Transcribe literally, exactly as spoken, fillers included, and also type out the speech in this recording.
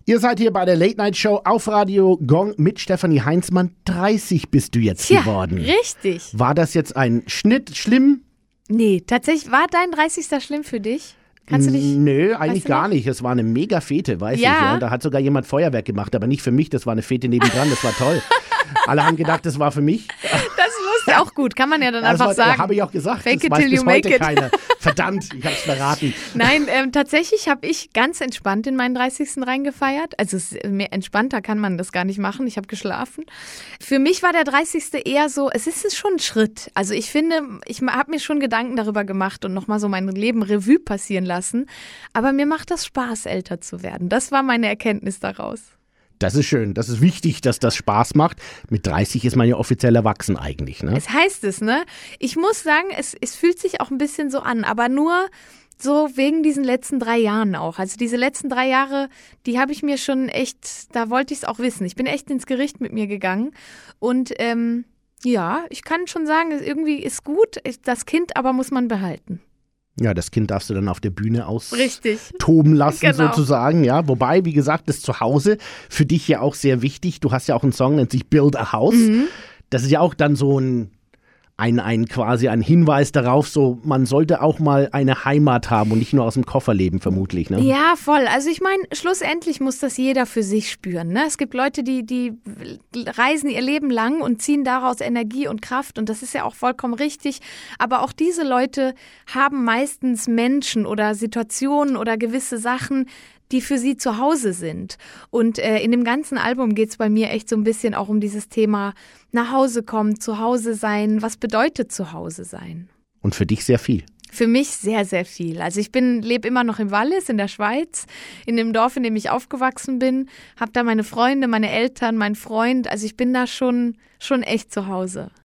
Ihr seid hier bei der Late-Night-Show auf Radio Gong mit Stefanie Heinzmann. dreißig bist du jetzt Tja, geworden. Richtig. War das jetzt ein Schnitt schlimm? Nee, tatsächlich, war dein dreißigster schlimm für dich? Kannst du dich... Nö, eigentlich du gar noch? nicht. Es war eine mega Fete, weiß Ja. ich. Ja. Da hat sogar jemand Feuerwerk gemacht, aber nicht für mich. Das war eine Fete nebendran, das war toll. Alle haben gedacht, das war für mich. Das wusste auch gut, kann man ja dann Das einfach war, sagen. habe ich auch gesagt. Fake das it weiß till bis you make heute it. keiner. Verdammt, ich habe es verraten. Nein, ähm, tatsächlich habe ich ganz entspannt in meinen dreißigsten reingefeiert. Also es, mehr entspannter kann man das gar nicht machen. Ich habe geschlafen. Für mich war der dreißigste eher so, es ist schon ein Schritt. Also ich finde, ich habe mir schon Gedanken darüber gemacht und nochmal so mein Leben Revue passieren lassen. Aber mir macht das Spaß, älter zu werden. Das war meine Erkenntnis daraus. Das ist schön. Das ist wichtig, dass das Spaß macht. Mit dreißig ist man ja offiziell erwachsen eigentlich, ne? Es heißt es, ne? Ich muss sagen, es, es fühlt sich auch ein bisschen so an, aber nur so wegen diesen letzten drei Jahren auch. Also diese letzten drei Jahre, die habe ich mir schon echt, da wollte ich es auch wissen. Ich bin echt ins Gericht mit mir gegangen und ähm, ja, ich kann schon sagen, irgendwie ist gut, das Kind aber muss man behalten. Ja, das Kind darfst du dann auf der Bühne Richtig. austoben lassen, Genau. sozusagen. Ja, wobei, wie gesagt, das Zuhause für dich ja auch sehr wichtig. Du hast ja auch einen Song, nennt sich Build a House. Mhm. Das ist ja auch dann so ein, ein, ein quasi ein Hinweis darauf, so man sollte auch mal eine Heimat haben und nicht nur aus dem Koffer leben, vermutlich. Ne? Ja, voll. Also ich meine, schlussendlich muss das jeder für sich spüren. Ne? Es gibt Leute, die, die reisen ihr Leben lang und ziehen daraus Energie und Kraft und das ist ja auch vollkommen richtig. Aber auch diese Leute haben meistens Menschen oder Situationen oder gewisse Sachen, die für sie zu Hause sind. Und äh, in dem ganzen Album geht es bei mir echt so ein bisschen auch um dieses Thema nach Hause kommen, zu Hause sein. Was bedeutet zu Hause sein? Und für dich sehr viel. Für mich sehr, sehr viel. Also ich bin, lebe immer noch im Wallis in der Schweiz, in dem Dorf, in dem ich aufgewachsen bin, habe da meine Freunde, meine Eltern, mein Freund. Also ich bin da schon, schon echt zu Hause.